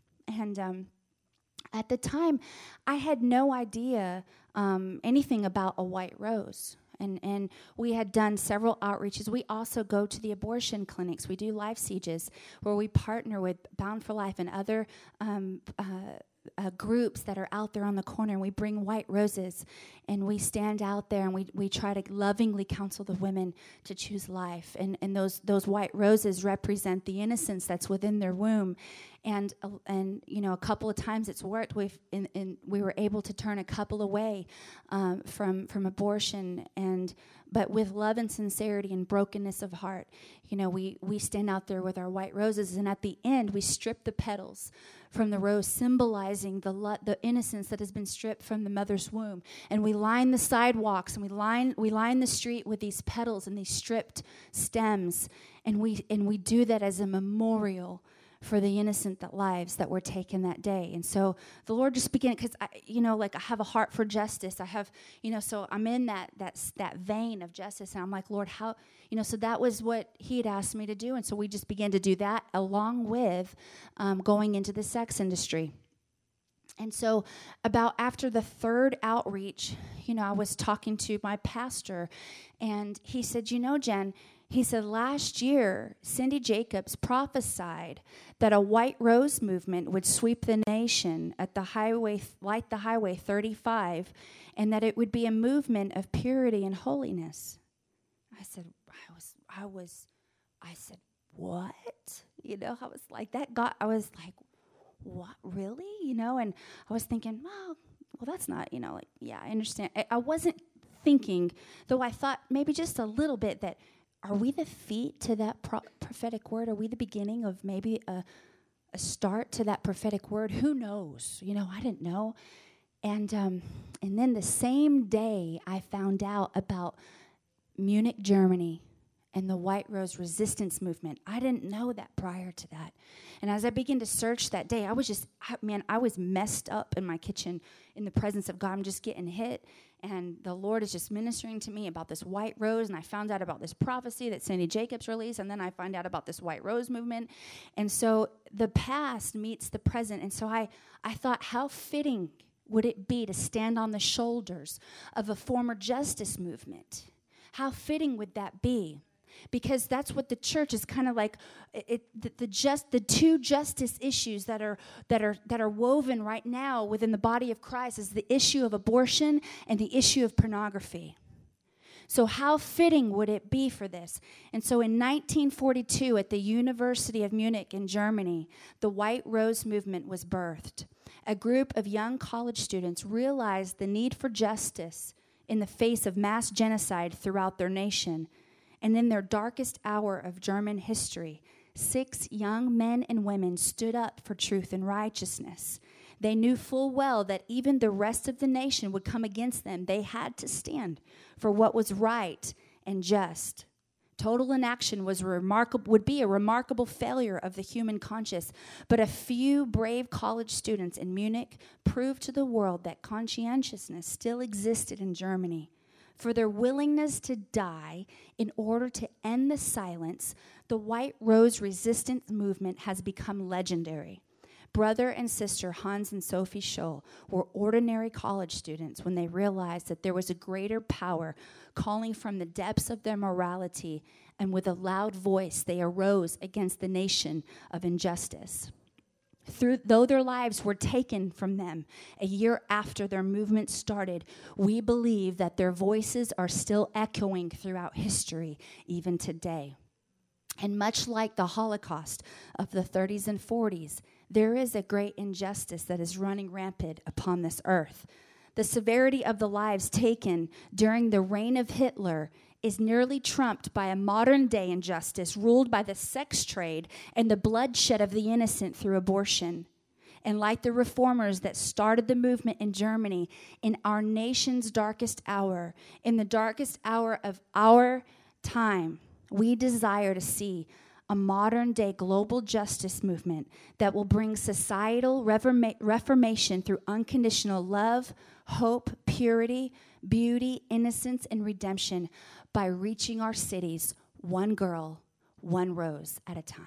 And um, at the time, I had no idea um, anything about a white rose. And and we had done several outreaches. We also go to the abortion clinics. We do life sieges where we partner with Bound for Life and other um, uh, uh, groups that are out there on the corner. And we bring white roses, and we stand out there, and we, we try to lovingly counsel the women to choose life. And and those those white roses represent the innocence that's within their womb. And uh, and you know, a couple of times it's worked. We've in, in, we were able to turn a couple away um, from from abortion, and but with love and sincerity and brokenness of heart, you know, we we stand out there with our white roses, and at the end we strip the petals from the rose, symbolizing the lo- the innocence that has been stripped from the mother's womb. And we line the sidewalks, and we line we line the street with these petals and these stripped stems, and we and we do that as a memorial for the innocent that lives that were taken that day. And so the Lord just began, because I, you know, like I have a heart for justice. I have, you know, so I'm in that that that vein of justice, and I'm like, Lord, how, you know, so that was what He had asked me to do, and so we just began to do that along with um, going into the sex industry. And so about after the third outreach, you know, I was talking to my pastor, and he said, you know, Jen, he said, last year, Cindy Jacobs prophesied that a white rose movement would sweep the nation at the highway, like the Highway thirty-five, and that it would be a movement of purity and holiness. I said, I was, I was, I said, what? You know, I was like, that got, I was like, what, really? You know, and I was thinking, well, well, that's not, you know, like, yeah, I understand. I, I wasn't thinking, though I thought maybe just a little bit that, are we the feet to that pro- prophetic word? Are we the beginning of maybe a, a start to that prophetic word? Who knows? You know, I didn't know. And um, and then the same day, I found out about Munich, Germany, and the White Rose Resistance Movement. I didn't know that prior to that. And as I began to search that day, I was just, I, man, I was messed up in my kitchen in the presence of God. I'm just getting hit. And the Lord is just ministering to me about this white rose. And I found out about this prophecy that Cindy Jacobs released. And then I find out about this white rose movement. And so the past meets the present. And so I, I thought, how fitting would it be to stand on the shoulders of a former justice movement? How fitting would that be? Because that's what the church is kind of like. It, the, the just the two justice issues that are that are that are woven right now within the body of Christ is the issue of abortion and the issue of pornography. So how fitting would it be for this? And so in nineteen forty-two, at the University of Munich in Germany, the White Rose Movement was birthed. A group of young college students realized the need for justice in the face of mass genocide throughout their nation. And in their darkest hour of German history, six young men and women stood up for truth and righteousness. They knew full well that even the rest of the nation would come against them. They had to stand for what was right and just. Total inaction was remarkable, would be a remarkable failure of the human conscience. But a few brave college students in Munich proved to the world that conscientiousness still existed in Germany. For their willingness to die in order to end the silence, the White Rose Resistance Movement has become legendary. Brother and sister Hans and Sophie Scholl were ordinary college students when they realized that there was a greater power calling from the depths of their morality, and with a loud voice they arose against the nation of injustice. Through, though their lives were taken from them a year after their movement started, we believe that their voices are still echoing throughout history, even today. And much like the Holocaust of the thirties and forties, there is a great injustice that is running rampant upon this earth. The severity of the lives taken during the reign of Hitler is nearly trumped by a modern-day injustice ruled by the sex trade and the bloodshed of the innocent through abortion. And like the reformers that started the movement in Germany, in our nation's darkest hour, in the darkest hour of our time, we desire to see a modern-day global justice movement that will bring societal reforma- reformation through unconditional love, hope, purity, beauty, innocence, and redemption by reaching our cities one girl, one rose at a time.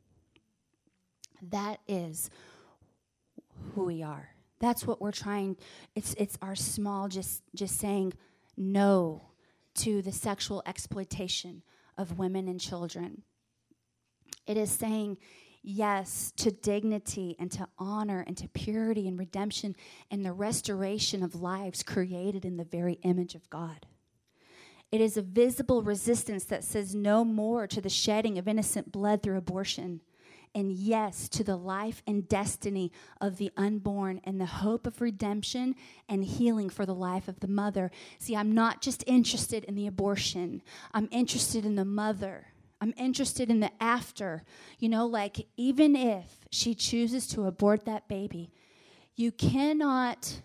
That is who we are. That's what we're trying. It's it's our small, just just saying no to the sexual exploitation of women and children. It is saying yes to dignity and to honor and to purity and redemption and the restoration of lives created in the very image of God. It is a visible resistance that says no more to the shedding of innocent blood through abortion, and yes to the life and destiny of the unborn and the hope of redemption and healing for the life of the mother. See, I'm not just interested in the abortion. I'm interested in the mother. I'm interested in the after. You know, like even if she chooses to abort that baby, you cannot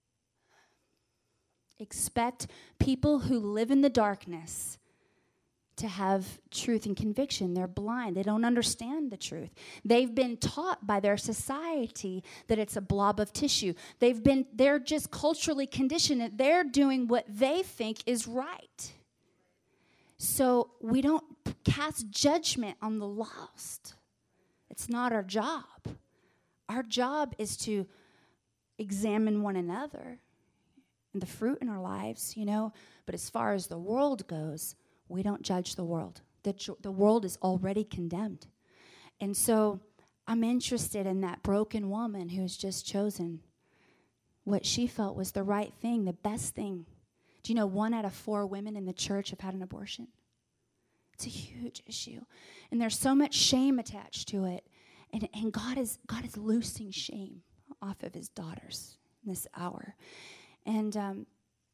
expect people who live in the darkness to have truth and conviction. They're blind. They don't understand the truth. They've been taught by their society that it's a blob of tissue. They've been, they're just culturally conditioned that they're doing what they think is right. So we don't cast judgment on the lost. It's not our job. Our job is to examine one another and the fruit in our lives, you know. But as far as the world goes, we don't judge the world. The, ju- the world is already condemned. And so I'm interested in that broken woman who has just chosen what she felt was the right thing, the best thing. Do you know one out of four women in the church have had an abortion? It's a huge issue. And there's so much shame attached to it. And, and God is God is loosing shame off of his daughters in this hour. And um,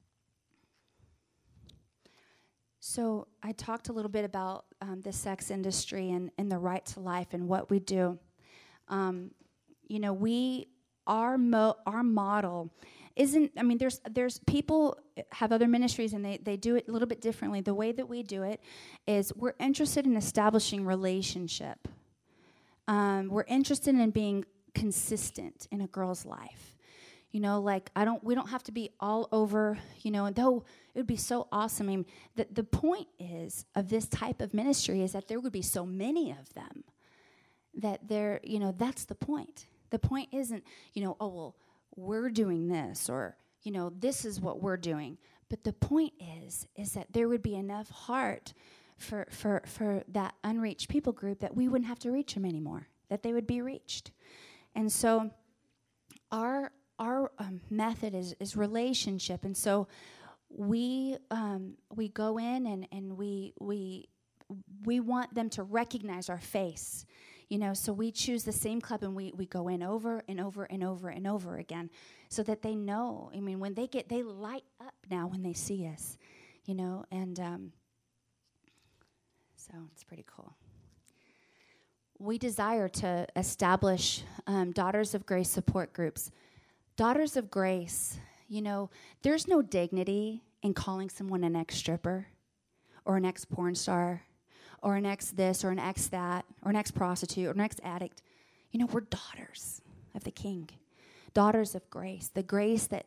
so I talked a little bit about um, the sex industry and, and the right to life and what we do. Um, you know, we our mo- our model isn't. I mean, there's there's people have other ministries and they they do it a little bit differently. The way that we do it is we're interested in establishing relationship. Um, we're interested in being consistent in a girl's life. You know, like I don't, we don't have to be all over, you know, and though it would be so awesome. I mean, the, the point is of this type of ministry is that there would be so many of them that they're, you know, that's the point. The point isn't, you know, oh, well, we're doing this or, you know, this is what we're doing. But the point is, is that there would be enough heart for, for, for that unreached people group that we wouldn't have to reach them anymore, that they would be reached. And so our Our um, method is, is relationship, and so we um, we go in and, and we we we want them to recognize our face, you know. So we choose the same club and we, we go in over and over and over and over again, so that they know. I mean, when they get they light up now when they see us, you know, and um, so it's pretty cool. We desire to establish um, Daughters of Grace support groups. Daughters of Grace, you know, there's no dignity in calling someone an ex-stripper or an ex-porn star or an ex-this or an ex-that or an ex-prostitute or an ex-addict. You know, we're daughters of the King, daughters of grace, the grace that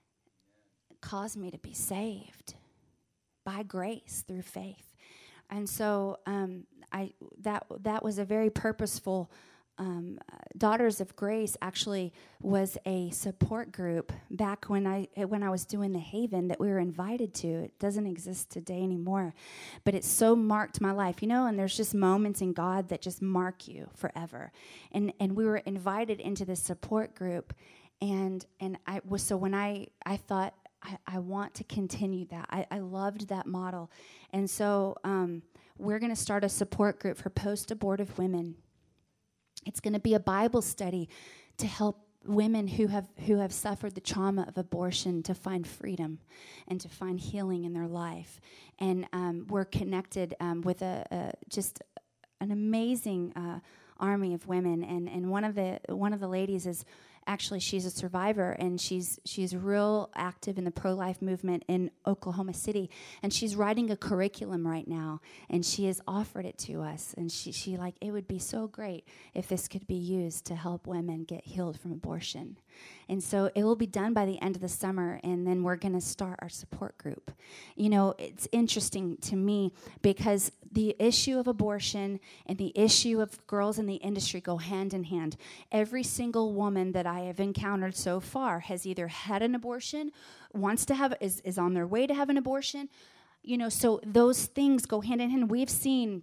caused me to be saved by grace through faith. And so um, I that that was a very purposeful Um, Daughters of Grace actually was a support group back when I when I was doing the Haven that we were invited to. It doesn't exist today anymore, but it so marked my life, you know. And there's just moments in God that just mark you forever. And and we were invited into this support group, and and I was so when I I thought I, I want to continue that. I, I loved that model, and so um, we're going to start a support group for post-abortive women. It's going to be a Bible study to help women who have who have suffered the trauma of abortion to find freedom and to find healing in their life. And um, we're connected um, with a, a just an amazing uh, army of women. And and one of the one of the ladies is actually she's a survivor, and she's she's real active in the pro-life movement in Oklahoma City, and she's writing a curriculum right now, and she has offered it to us, and she she like it would be so great if this could be used to help women get healed from abortion. And so it will be done by the end of the summer, and then we're going to start our support group. You know, it's interesting to me because the issue of abortion and the issue of girls in the industry go hand in hand. Every single woman that I have encountered so far has either had an abortion, wants to have, is, is on their way to have an abortion. You know, so those things go hand in hand. We've seen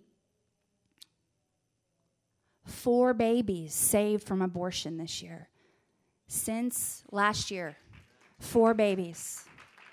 four babies saved from abortion this year. Since last year, four babies.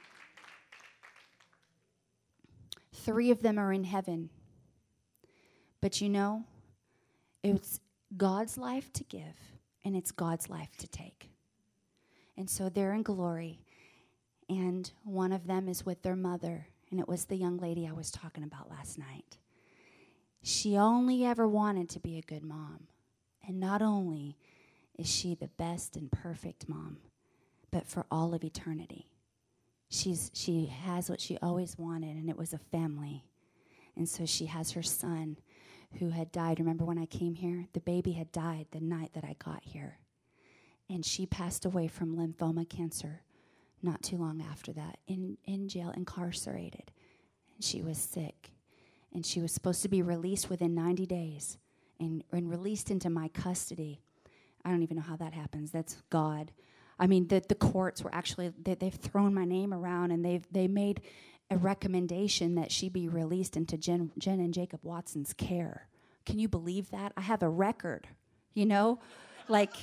Three of them are in heaven. But you know, it's God's life to give, and it's God's life to take. And so they're in glory, and one of them is with their mother, and it was the young lady I was talking about last night. She only ever wanted to be a good mom, and not only is she the best and perfect mom, but for all of eternity. She's she has what she always wanted, and it was a family. And so she has her son who had died. Remember when I came here? The baby had died the night that I got here. And she passed away from lymphoma cancer not too long after that, in, in jail, incarcerated. And she was sick. And she was supposed to be released within ninety days and, and released into my custody. I don't even know how that happens. That's God. I mean, the, the courts were actually, they, they've thrown my name around, and they've they made a recommendation that she be released into Jen, Jen and Jacob Watson's care. Can you believe that? I have a record, you know? Like,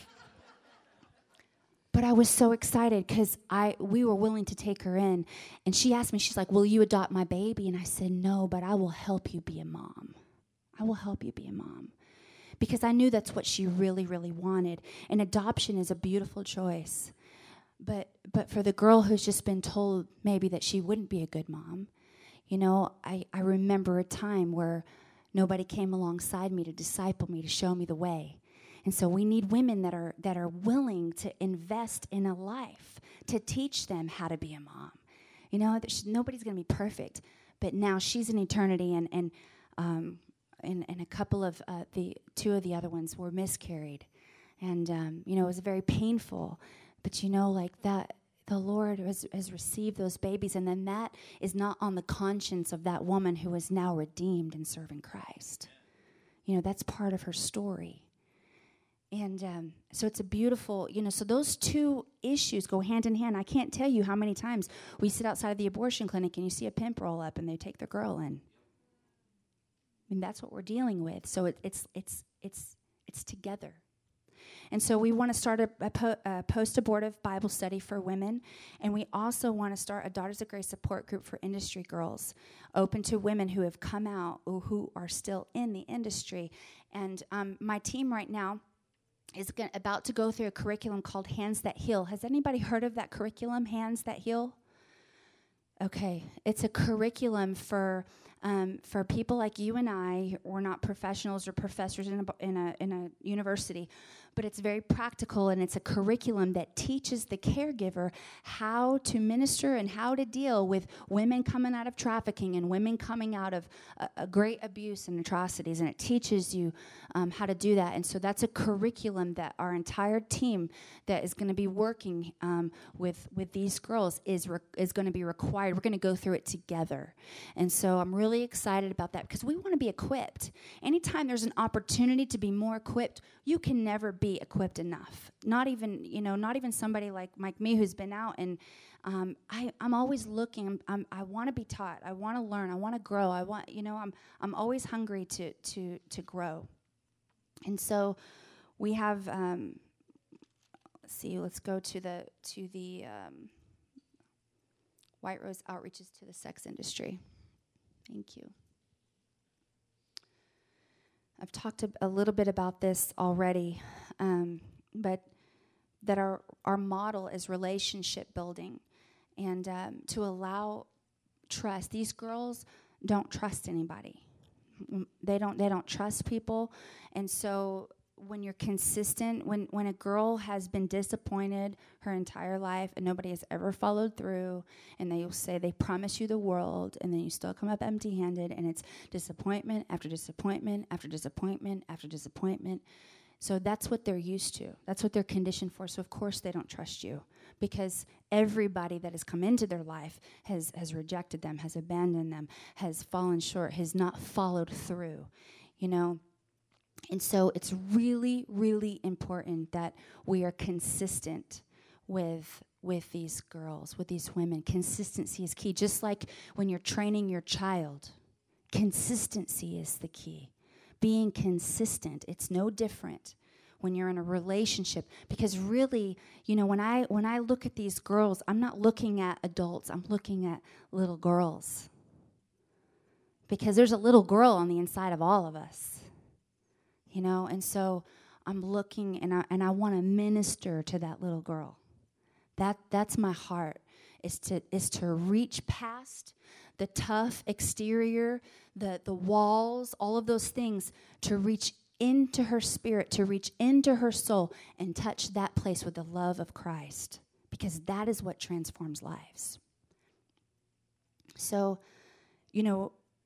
but I was so excited because I we were willing to take her in. And she asked me, she's like, will you adopt my baby? And I said, no, but I will help you be a mom. I will help you be a mom. Because I knew that's what she really, really wanted. And adoption is a beautiful choice. But but for the girl who's just been told maybe that she wouldn't be a good mom, you know, I, I remember a time where nobody came alongside me to disciple me, to show me the way. And so we need women that are that are willing to invest in a life, to teach them how to be a mom. You know, nobody's going to be perfect. But now she's in eternity, and, and um And, and a couple of uh, the two of the other ones were miscarried, and um, you know, it was very painful. But you know, like that, the Lord has, has received those babies, and then that is not on the conscience of that woman who is now redeemed and serving Christ. You know, that's part of her story, and um, so it's a beautiful, you know. So those two issues go hand in hand. I can't tell you how many times we sit outside of the abortion clinic and you see a pimp roll up and they take their girl in. I mean, that's what we're dealing with. So it, it's it's it's it's together. And so we want to start a, a, po- a post-abortive Bible study for women, and we also want to start a Daughters of Grace support group for industry girls, open to women who have come out or who are still in the industry. And um, my team right now is gonna, about to go through a curriculum called Hands That Heal. Has anybody heard of that curriculum, Hands That Heal? Okay, it's a curriculum for um, for people like you and I. We're not professionals or professors in a, in a in a university, but it's very practical, and it's a curriculum that teaches the caregiver how to minister and how to deal with women coming out of trafficking and women coming out of a, a great abuse and atrocities, and it teaches you um, how to do that. And so that's a curriculum that our entire team that is going to be working um, with with these girls is re- is going to be required. We're going to go through it together. And so I'm really excited about that because we want to be equipped. Anytime there's an opportunity to be more equipped, you can never be equipped enough. Not even, you know, not even somebody like, like me who's been out. And um, I, I'm always looking. I'm, I'm, I want to be taught. I want to learn. I want to grow. I want, you know, I'm I'm always hungry to to to grow. And so we have. Um, let's see. Let's go to the to the. Um, White Rose Outreaches to the Sex Industry. Thank you. I've talked a, a little bit about this already, um, but that our, our model is relationship building and um, to allow trust. These girls don't trust anybody. They don't, they don't trust people, and so when you're consistent, when, when a girl has been disappointed her entire life and nobody has ever followed through, and they'll say they promise you the world, and then you still come up empty-handed, and it's disappointment after disappointment after disappointment after disappointment. So that's what they're used to. That's what they're conditioned for. So of course they don't trust you because everybody that has come into their life has, has rejected them, has abandoned them, has fallen short, has not followed through, you know. And so it's really, really important that we are consistent with with these girls, with these women. Consistency is key. Just like when you're training your child, consistency is the key. Being consistent, it's no different when you're in a relationship. Because really, you know, when I when I look at these girls, I'm not looking at adults. I'm looking at little girls. Because there's a little girl on the inside of all of us. You know, and so I'm looking, and I and I want to minister to that little girl. That that's my heart, is to is to reach past the tough exterior, the the walls, all of those things, to reach into her spirit, to reach into her soul, and touch that place with the love of Christ, because that is what transforms lives. So, you know,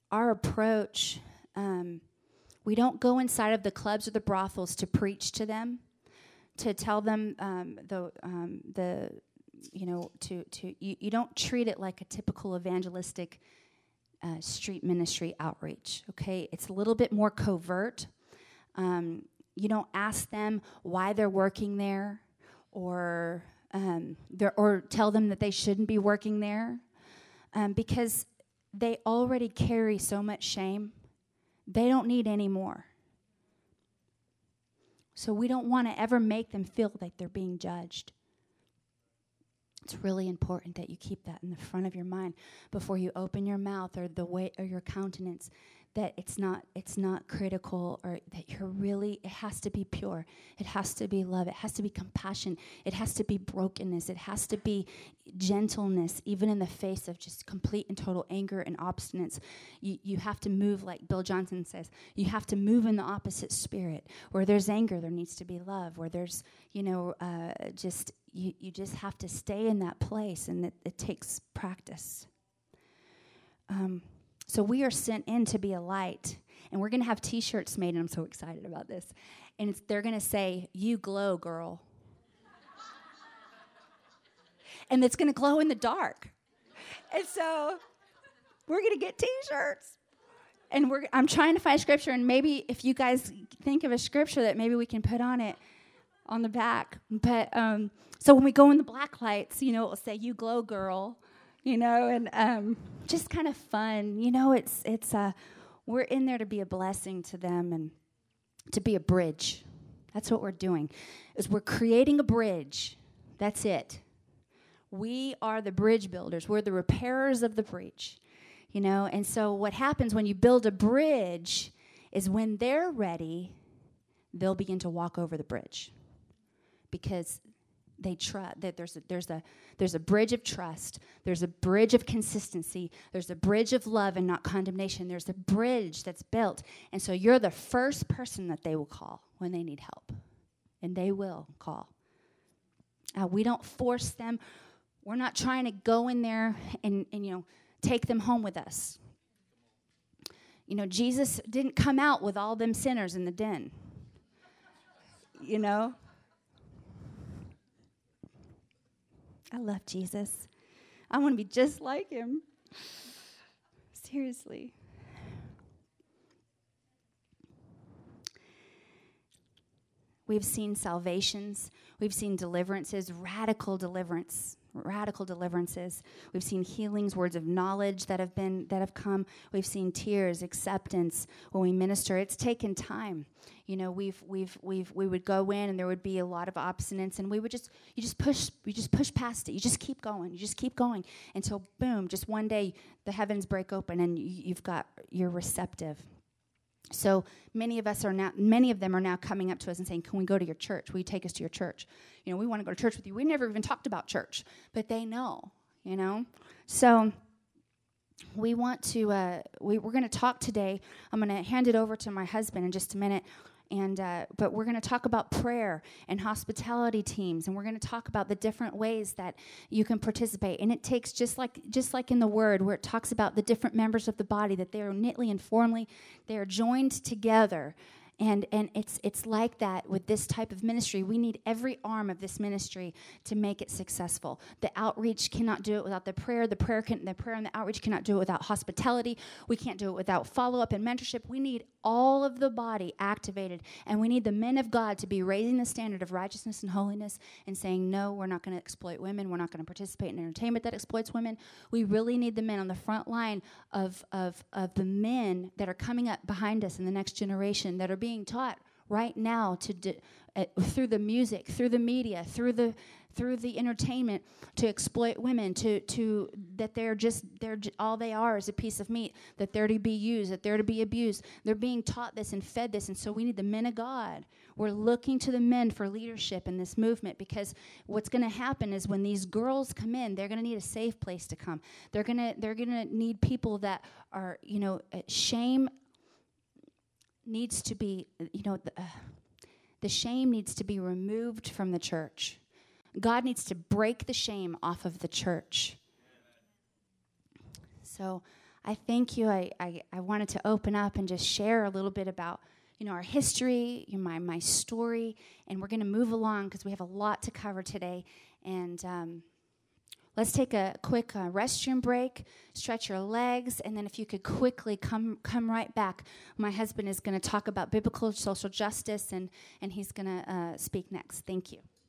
our approach, um, we don't go inside of the clubs or the brothels to preach to them, to tell them um, the um, the you know to to you, you don't treat it like a typical evangelistic uh, street ministry outreach. Okay, it's a little bit more covert. Um, you don't ask them why they're working there, or um, or tell them that they shouldn't be working there, um, because they already carry so much shame. They don't need any more. So we don't want to ever make them feel like they're being judged. It's really important that you keep that in the front of your mind before you open your mouth or the way or your countenance, that it's not it's not critical, or that you're really, it has to be pure. It has to be love. It has to be compassion. It has to be brokenness. It has to be gentleness, even in the face of just complete and total anger and obstinance. You, you have to move, like Bill Johnson says, you have to move in the opposite spirit. Where there's anger, there needs to be love. Where there's, you know, uh, just, you, you just have to stay in that place, and it, it takes practice. Um. So we are sent in to be a light, and we're going to have T-shirts made, and I'm so excited about this. And it's, they're going to say, "You glow, girl." And it's going to glow in the dark. And so we're going to get T-shirts. And we're I'm trying to find scripture, and maybe if you guys think of a scripture that maybe we can put on it on the back. But um, so when we go in the black lights, you know, it'll say, "You glow, girl." You know, and um, just kind of fun. You know, it's it's uh, we're in there to be a blessing to them and to be a bridge. That's what we're doing, is we're creating a bridge. That's it. We are the bridge builders. We're the repairers of the breach. You know, and so what happens when you build a bridge is when they're ready, they'll begin to walk over the bridge, because they trust that there's a, there's a there's a bridge of trust. There's a bridge of consistency. There's a bridge of love and not condemnation. There's a bridge that's built, and so you're the first person that they will call when they need help, and they will call. Uh, we don't force them. We're not trying to go in there and, and you know take them home with us. You know, Jesus didn't come out with all them sinners in the den. You know. I love Jesus. I want to be just like him. Seriously. We've seen salvations. We've seen deliverances, radical deliverance, radical deliverances. We've seen healings, words of knowledge that have been that have come. We've seen tears, acceptance when we minister. It's taken time. You know, we've we've we've we would go in, and there would be a lot of obstinance, and we would just you just push you just push past it. You just keep going. You just keep going until boom, just one day the heavens break open, and you, you've got you're receptive. So many of us are now, many of them are now coming up to us and saying, "Can we go to your church? Will you take us to your church? You know, we want to go to church with you." We never even talked about church, but they know, you know. So we want to, uh, we, we're going to talk today. I'm going to hand it over to my husband in just a minute. And uh, but we're going to talk about prayer and hospitality teams, and we're going to talk about the different ways that you can participate. And it takes, just like just like in the Word, where it talks about the different members of the body, that they are knitly and formally, they are joined together. And and it's it's like that with this type of ministry. We need every arm of this ministry to make it successful. The outreach cannot do it without the prayer. The prayer can the prayer and the outreach cannot do it without hospitality. We can't do it without follow-up and mentorship. We need all of the body activated, and we need the men of God to be raising the standard of righteousness and holiness and saying, "No, we're not going to exploit women. We're not going to participate in entertainment that exploits women." We really need the men on the front line of of of the men that are coming up behind us in the next generation, that are being being taught right now to do, uh, through the music, through the media, through the through the entertainment, to exploit women, to to that they're just they're j- all they are is a piece of meat, that they're to be used, that they're to be abused. They're being taught this and fed this, and so we need the men of God. We're looking to the men for leadership in this movement, because what's going to happen is when these girls come in, they're going to need a safe place to come. They're gonna they're gonna need people that are, you know, uh, shame needs to be, you know, the, uh, the shame needs to be removed from the church. God needs to break the shame off of the church. So I thank you. I, I, I wanted to open up and just share a little bit about, you know, our history, you know, my, my story, and we're going to move along because we have a lot to cover today. And um, let's take a quick uh, restroom break, stretch your legs, and then if you could quickly come come right back. My husband is going to talk about biblical social justice, and, and he's going to uh, speak next. Thank you.